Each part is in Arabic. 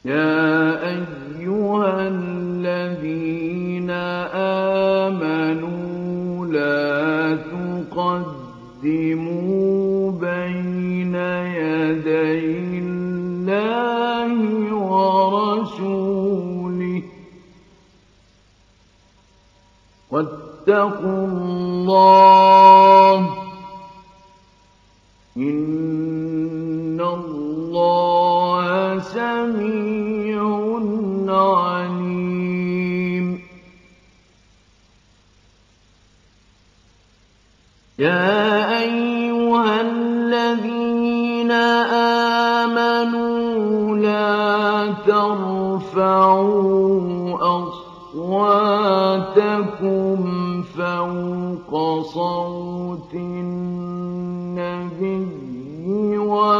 يا أيها الذين آمنوا لا تقدموا بين يدي الله ورسوله واتقوا الله إن الله سميع عليم يا أيها الذين آمنوا لا ترفعوا أصواتكم فوق صوت النبي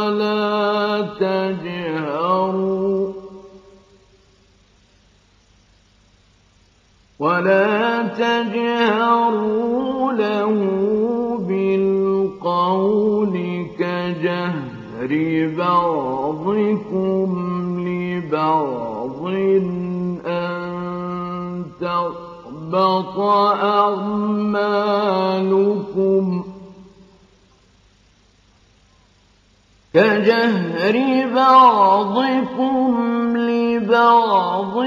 ولا تجهروا له بالقول كجهر بعضكم لبعض أن تحبط أعمالكم كجهر بعضكم لبعض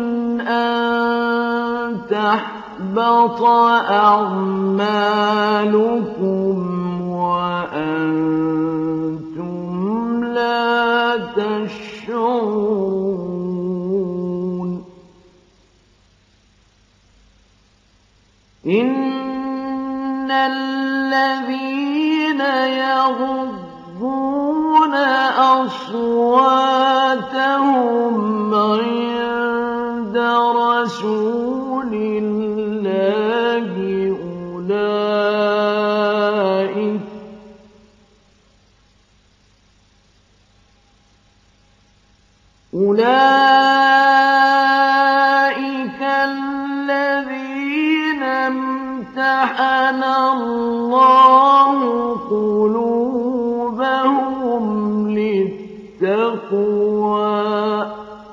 أن تحبط أعمالكم وأنتم لا تشعرون إن الذين يغضون أصواتهم عند رسول الله أولئك الذين امتحن الله قلوبهم للتقوى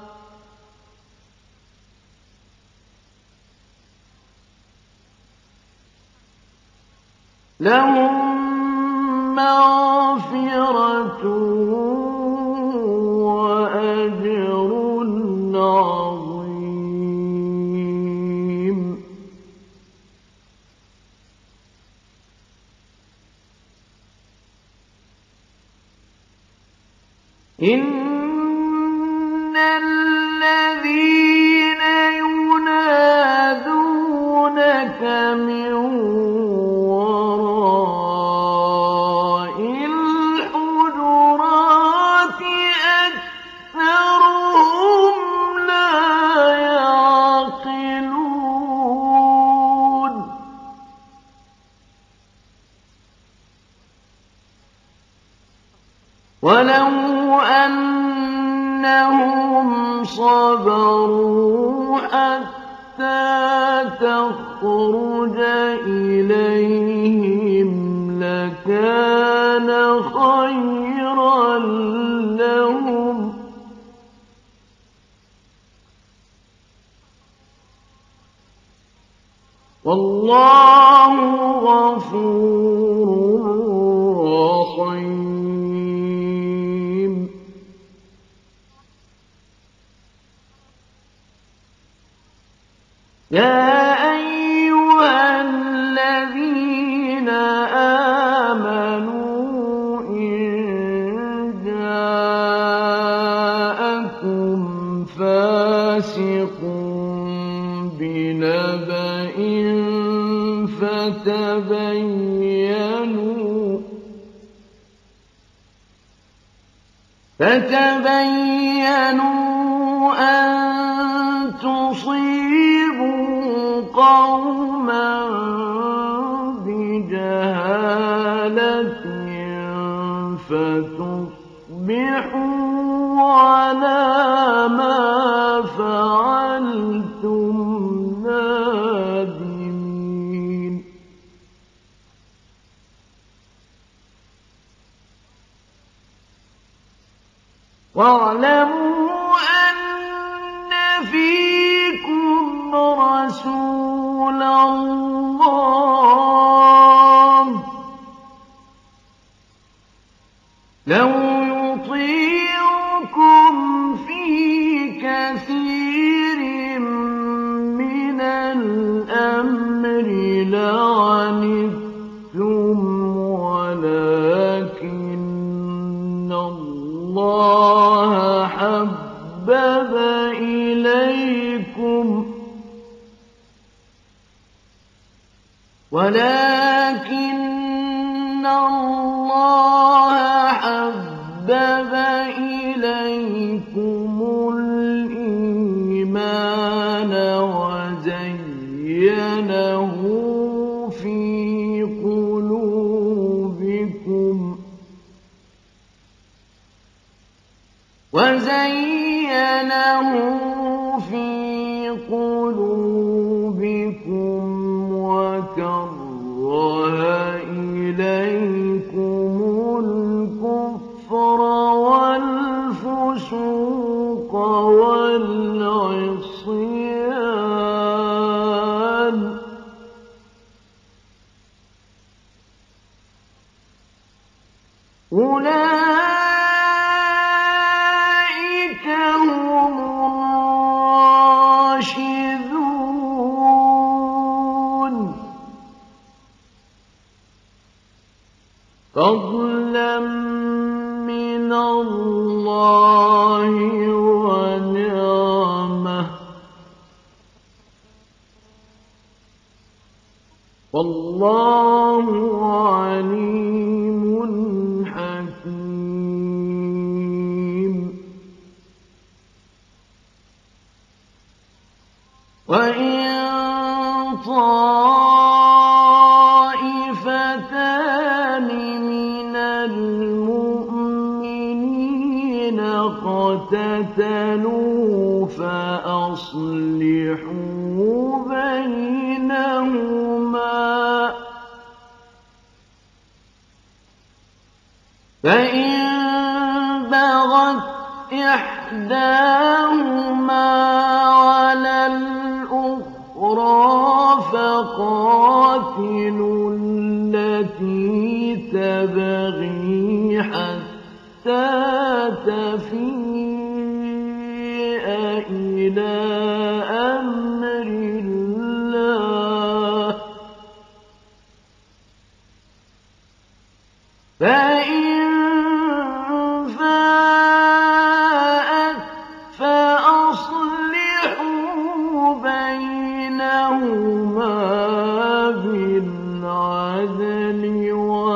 لهم مغفرة وأجر عظيم إن الذين ينادونك من وراء الحجرات أكثرهم لا يعقلون ولو أنهم صبروا حتى تخرج إليهم لكان خيرا لهم والله غفور رحيم يا أيها الذين آمنوا إن جاءكم فاسق بنبأ فتبينوا أن تصيبوا قوما بجهالة فتصبحوا على ما فعلتم نادمين واعلموا أن ولكن الله حبب إليكم الإيمان وزينه في قلوبكم وكره إليكم الكفر والفسوق والعصيان أولئك هم الراشدون فضلا من الله ونعمة والله عليم حكيم وإن طائفتان من المؤمنين اقتتلوا فأصلحوا بينهما فإن بغت إحداهما على الأخرى فقاتلوا التي تبغي حتى تفيء إلى أمر الله فإن فاءت فأصلحوا بينهما بالعدل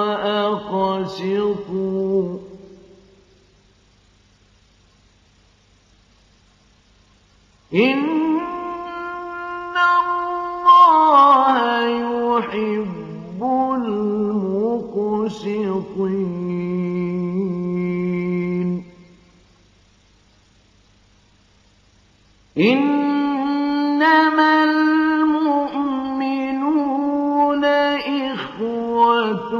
وأقسطوا إن الله يحب المقسطين إنما المؤمنون إخوة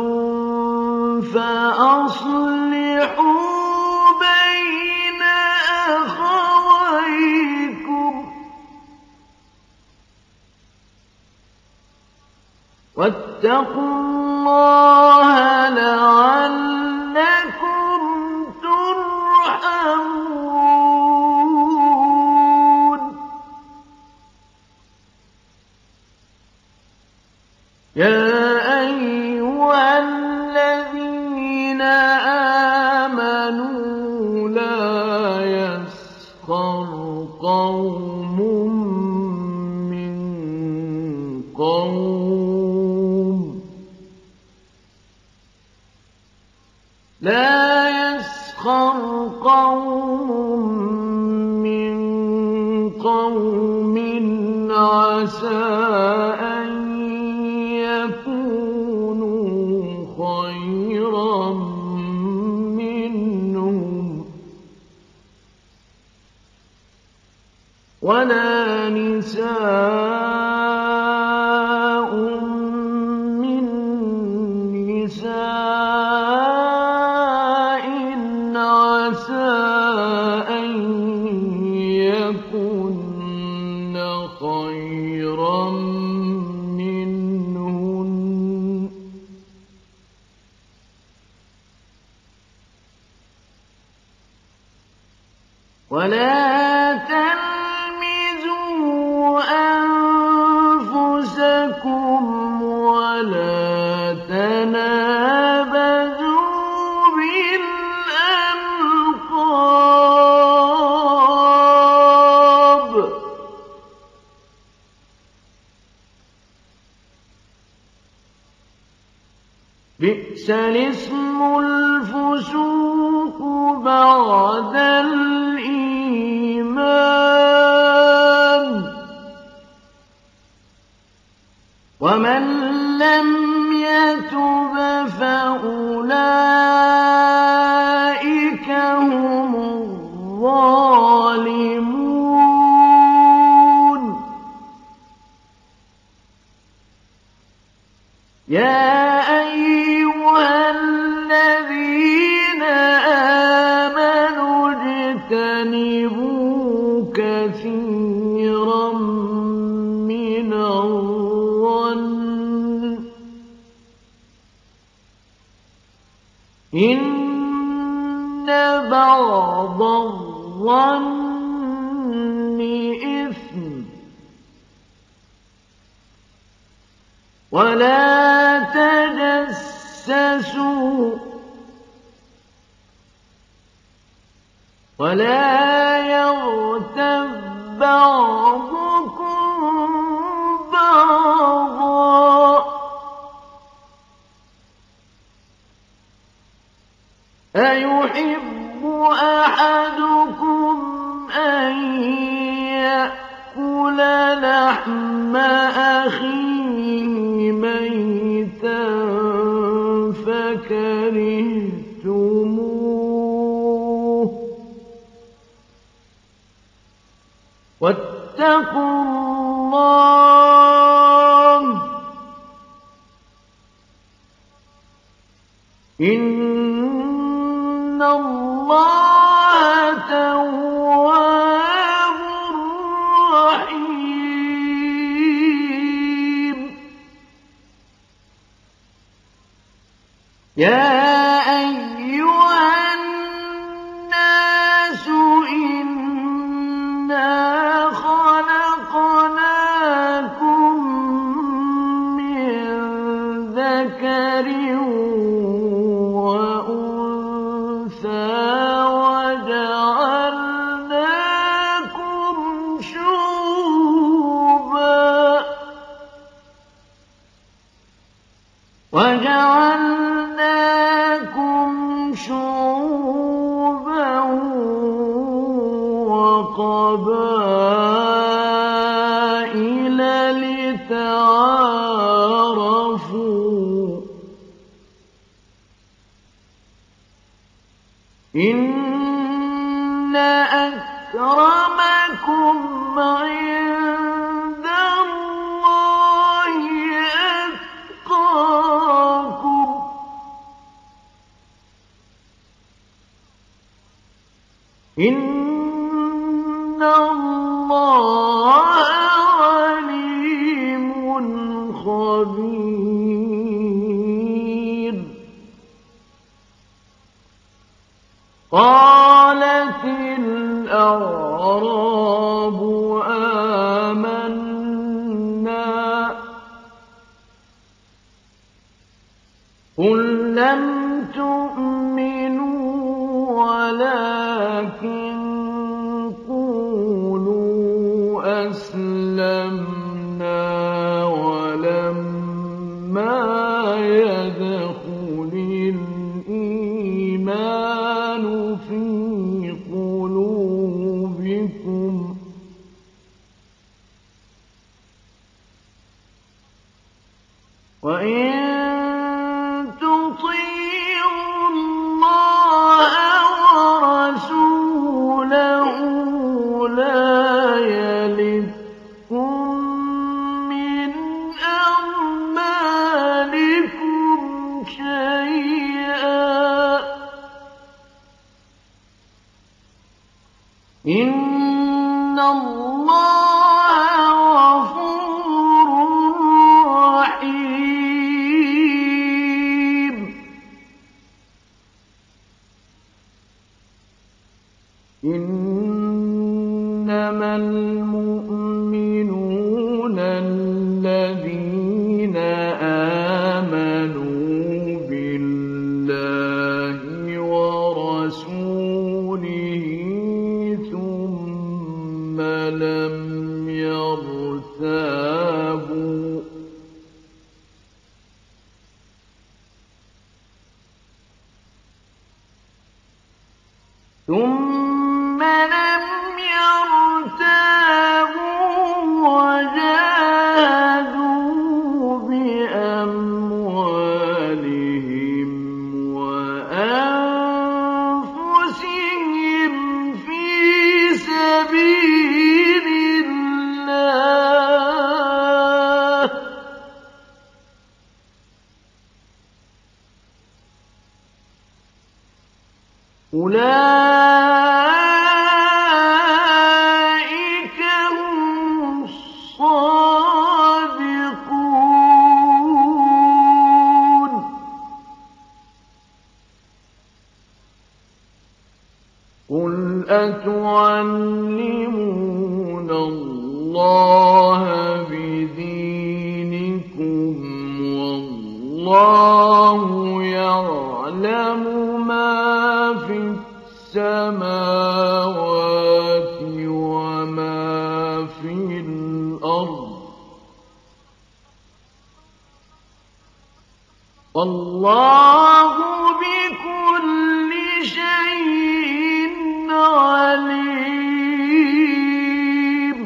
فأصلحوا بين أخويكم واتقوا الله لعلكم ترحمون يا أيها الذين آمنوا لا يسخر قوم من قوم لا يسخر قوم من قوم عسى أن يكونوا خيرا منهم ولا نساء من نساء عسى أن يكن خيرا منهن ولا تلمزوا أنفسكم ولا تنابزوا بالألقاب بئس الاسم الفسوق بعد الإيمان ومن لم يتب فأولئك هم الظالمون يا أيها الذين آمنوا اجتنبوا كثيرا من الظن إن بعض الظن إثم ولا تجسسوا ولا يغتب بعضكم بعضا أيحب أحدكم أن يأكل لحم أخيه ميتا فكرهتموه واتقوا الله إن الله تواب رحيم يا أيها الناس إنا خلقناكم من ذكر وأنثى وجعلناكم شعوبا وقبائل لتعارفوا إن أكرمكم عند الله أتقاكم إن الله عليم خبير قالت الأعراب آمنا قل لم تؤمنوا ولكن قولوا أسلمنا ولما يدخل الإيمان في قلوبكم وإن تطيعوا الله ورسوله لا يلدكم من أعمالكم شيئا إن الله غفور رحيم إنما المؤمنون الذين آمنوا بالله ورسوله ثم لم يرتابوا أولئك هم الصادقون. قل أتعلمون الله بدينكم والله يعلم ما في السماوات وما في الأرض والله بكل شيء عليم.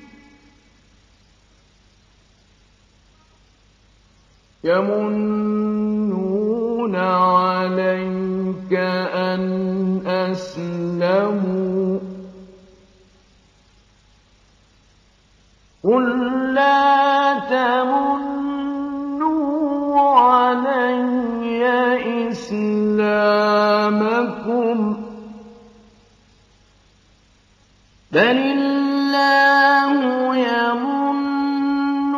يمنون عليك أن أسلموا قل لا تمنوا علي إسلامكم بل الله يمن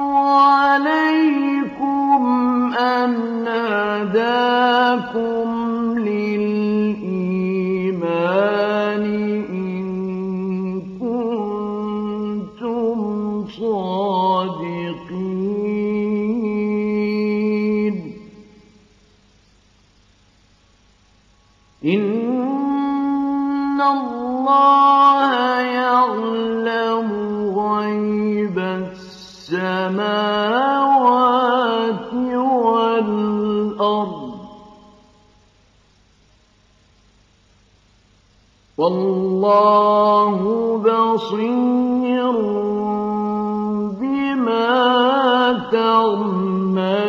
عليكم أن هداكم للإيمان إن كنتم صادقين. إن الله يعلم غيب السماوات والأرض والله بصير بما تعملون.